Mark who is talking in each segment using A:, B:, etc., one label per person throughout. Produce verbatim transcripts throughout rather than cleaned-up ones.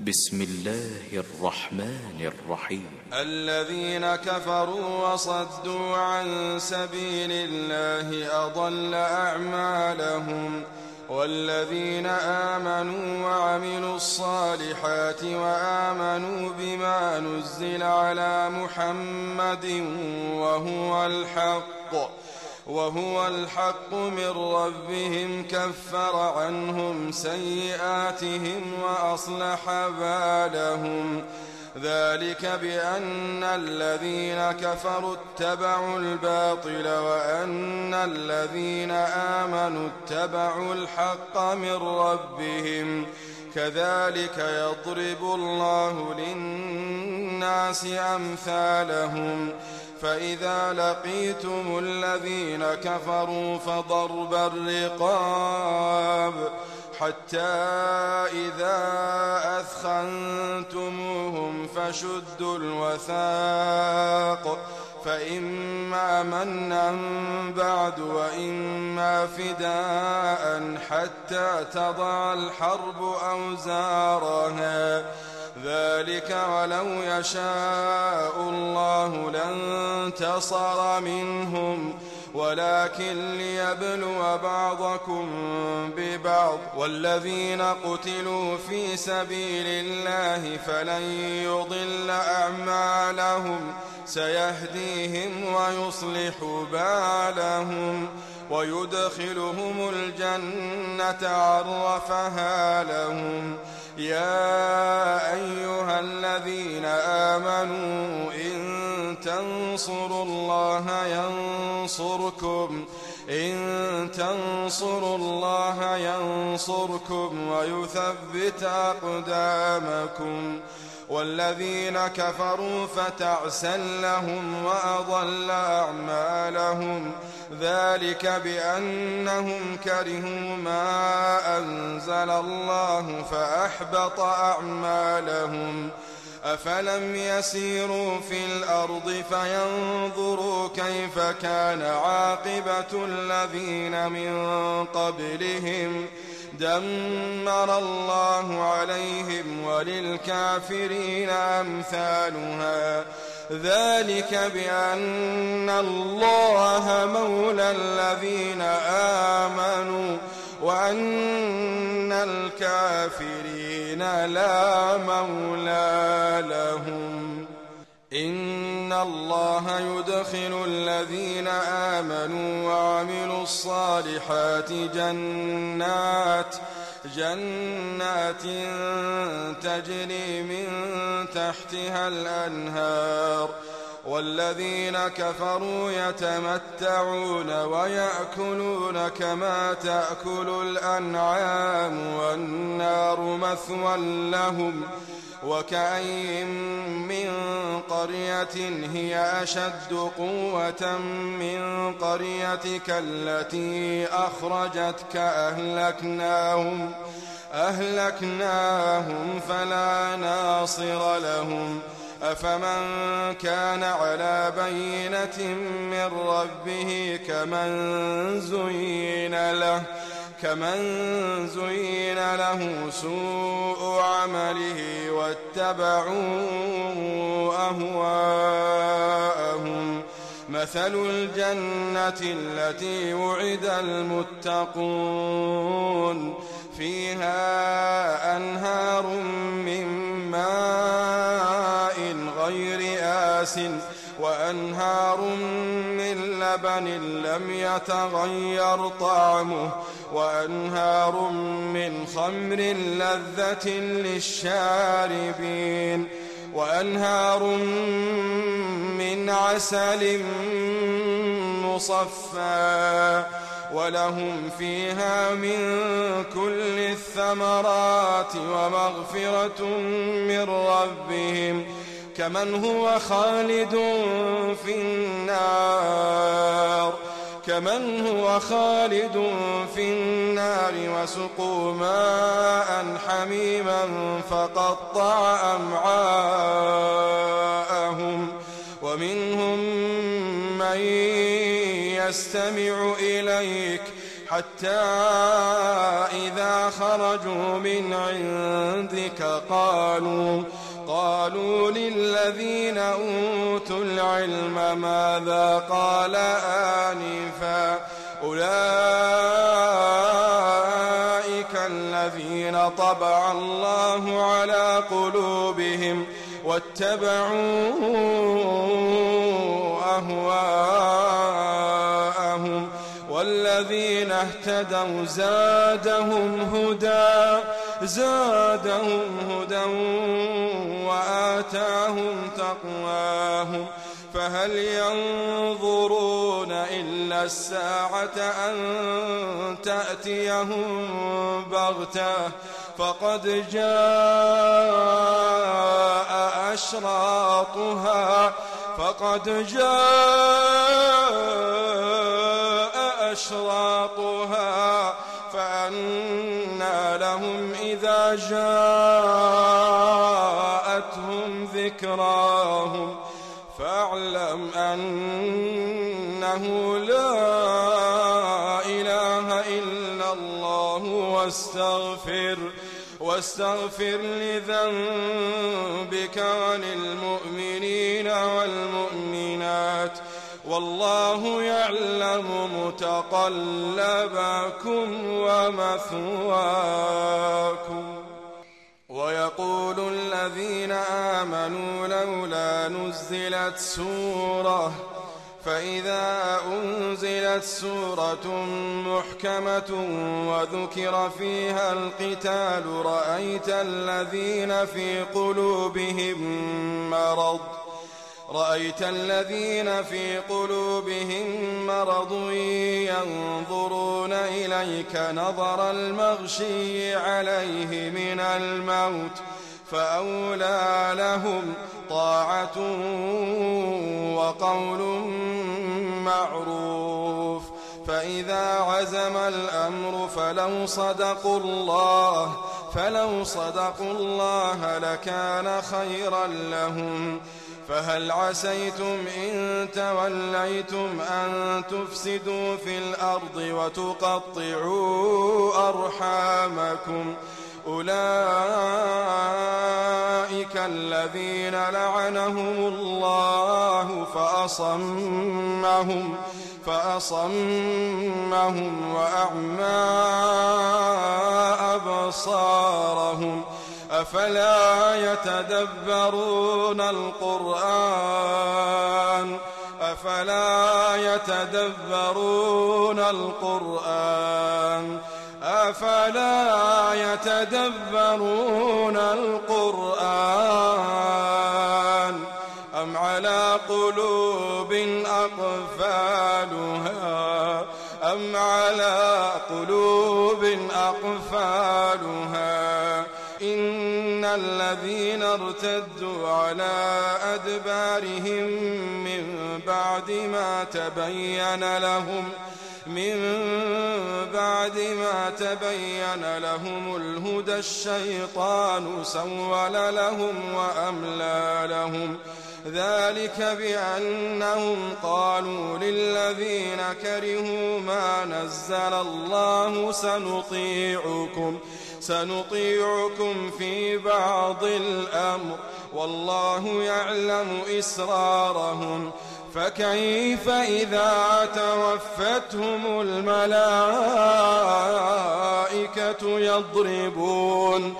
A: بسم الله الرحمن الرحيم.
B: الذين كفروا وصدوا عن سبيل الله أضل أعمالهم، والذين آمنوا وعملوا الصالحات وآمنوا بما نزل على محمد وهو الحق وهو الحق من ربهم كفر عنهم سيئاتهم وأصلح بالهم. ذلك بأن الذين كفروا اتبعوا الباطل وأن الذين آمنوا اتبعوا الحق من ربهم. كذلك يضرب الله للناس أمثالهم. فإذا لقيتم الذين كفروا فضرب الرقاب حتى إذا أثخنتموهم فشدوا الوثاق، فإما منا بعد وإما فداء حتى تضع الحرب أوزارها. ذلك ولو يشاء الله لانتصر منهم، ولكن ليبلو بعضكم ببعض. والذين قتلوا في سبيل الله فلن يضل أعمالهم، سيهديهم ويصلح بالهم ويدخلهم الجنة عرفها لهم. يا أيها الذين آمنوا إن تنصروا الله ينصركم إن تنصروا الله ينصركم ويثبت أقدامكم. والذين كفروا فتعسا لهم وأضل أعمالهم. ذلك بأنهم كرهوا ما أنزل الله فأحبط أعمالهم. أفلم يسيروا في الأرض فينظروا كيف كان عاقبة الذين من قبلهم. دمر الله عليهم وللكافرين أمثالها. ذلك بأن الله مولى الذين آمنوا وأن الكافرين لا مولى لهم. إن الله يدخل الذين آمنوا وعملوا الصالحات جنات جنات تجري من تحتها الأنهار. والذين كفروا يتمتعون ويأكلون كما تأكل الأنعام والنار مثوى لهم. وكأين من قرية هي أشد قوة من قريتك التي أخرجتك أهلكناهم أهلكناهم فلا ناصر لهم. أفمن كان على بينة من ربه كمن زين له كمن زين له سوء عمله واتبعوا أهواءهم. مثل الجنة التي وعد المتقون فيها أنهار من ماء غير آسٍ وأنهار من لبن لم يتغير طعمه وأنهار من خمر لذة للشاربين وأنهار من عسل مصفى ولهم فيها من كل الثمرات ومغفرة من ربهم كمن هو خالد في النار كمن هو خالد في النار وسقوا ماء حميما فقطع أمعاءهم. ومنهم من يستمع إليك حتى إذا خرجوا من عندك قالوا قالوا للذين أوتوا العلم ماذا قال آنفا أولئك الذين طبع الله على قلوبهم واتبعوا أهواءهم والذين اهتدوا زادهم هدى زادهم هدى وآتاهم تقواهم فهل ينظرون إلا الساعة أن تأتيهم بغتة فقد جاء أشراطها فقد جاء أشراطها فأنى لهم إذا جاءتهم ذكراهم فاعلم أنه لا إله إلا الله واستغفر واستغفر لذنبك وللمؤمنين والمؤمنات والله يعلم متقلبكم ومثواكم. ويقول الذين آمنوا لولا نزلت سورة فإذا أنزلت سورة محكمة وذكر فيها القتال رأيت الذين في قلوبهم مرض رأيت الذين في قلوبهم مرض ينظرون إليك نظر المغشي عليه من الموت فأولى لهم طاعة وقول معروف فإذا عزم الأمر فلو صدقوا الله فلو صدقوا الله لكان خيرا لهم فهل عسيتم إن توليتم أن تفسدوا في الأرض وتقطعوا أرحامكم أولئك الذين لعنهم الله فأصمهم فأصمهم وأعمى أبصارهم أفلا يتدبرون القرآن أفلا يتدبرون القرآن أفلا يتدبرون القرآن أم على قلوب أقفالها أم على قلوب أقفالها إن الذين ارتدوا على أدبارهم من بعد ما تبين لهم من بعد ما تبين لهم الهدى الشيطان سول لهم وأملى لهم ذلك بأنهم قالوا للذين كرهوا ما نزل الله سنطيعكم سنطيعكم في بعض الأمر والله يعلم إسرارهم فكيف إذا توفتهم الملائكة يضربون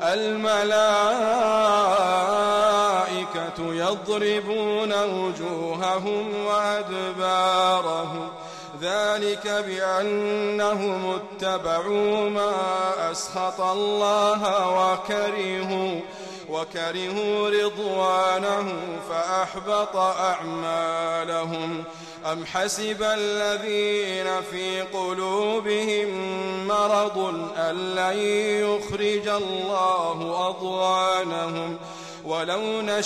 B: الملائكة يضربون وجوههم وأدبارهم ذلك بأنهم اتبعوا ما أسخط الله وكرهوا وكرهوا رضوانه فأحبط أعمالهم أم حسب الذين في قلوبهم مرض أن لن يخرج الله أضغانهم ولو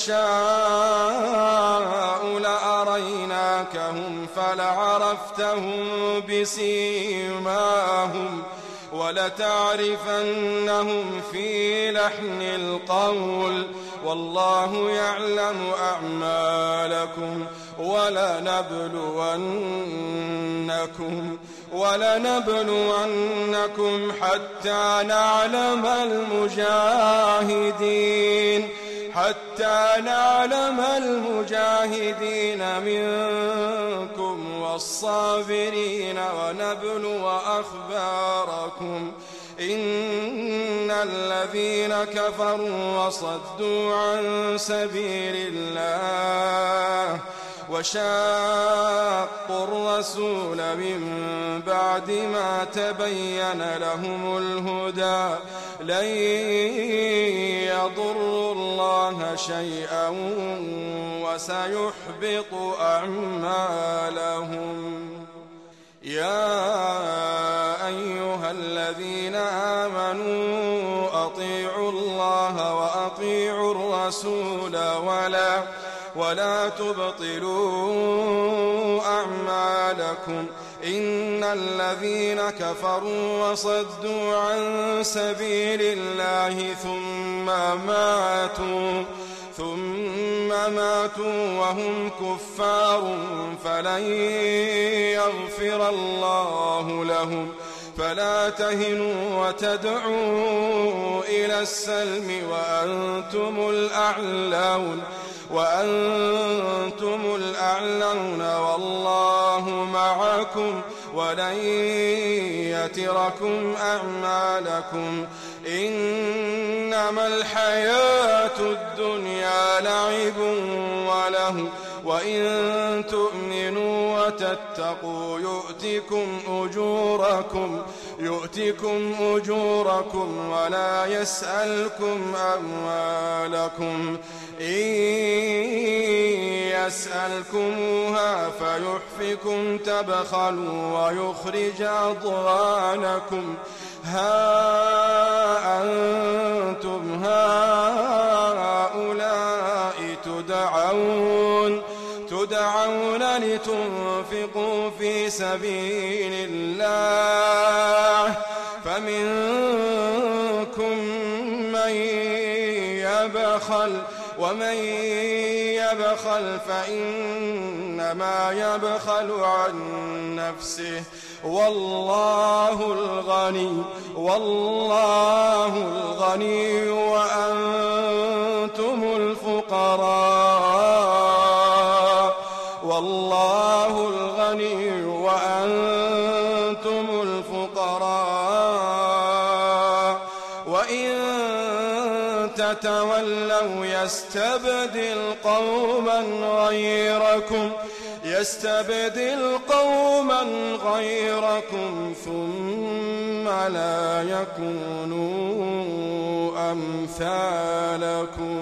B: نشاء لأريناكهم فلعرفتهم بسيماهم ولتعرفنهم في لحن القول والله يعلم أعمالكم ولنبلونكم ولنبلونكم حتى نعلم المجاهدين حتى نعلم المجاهدين منكم والصابرين ونبلو أخباركم إن الذين كفروا وصدوا عن سبيل الله وشاقوا الرسول من بعد ما تبين لهم الهدى لن يضروا الله شيئا وسيحبط أعمالهم. يا أيها الذين آمنوا أطيعوا الله وأطيعوا الرسول ولا ولا تبطلوا أعمالكم إن الذين كفروا وصدوا عن سبيل الله ثم ماتوا ثم ماتوا وهم كفار فلن يغفر الله لهم فلا تهنوا وتدعوا إلى السلم وأنتم الأعلون وأنتم الأعلون والله معكم ولن يتركم أعمالكم إنما الحياة الدنيا لعب وله وإن تؤمنوا وتتقوا يؤتكم أجوركم يؤتكم أجوركم ولا يسألكم أموالكم إن يسألكموها فيحفكم تبخلوا ويخرج أضغانكم ها أنتم هؤلاء تدعون تدعون لتنفقوا في سبيل الله فمنكم من يبخل ومن يبخل فإنما يبخل عن نفسه والله الغني والله الغني وأنتم الفقراء والله الغني وأنتم الفقراء وإن تتولوا يستبدل قوما غيركم يستبدل قوما غيركم ثم لا يكونوا أمثالكم.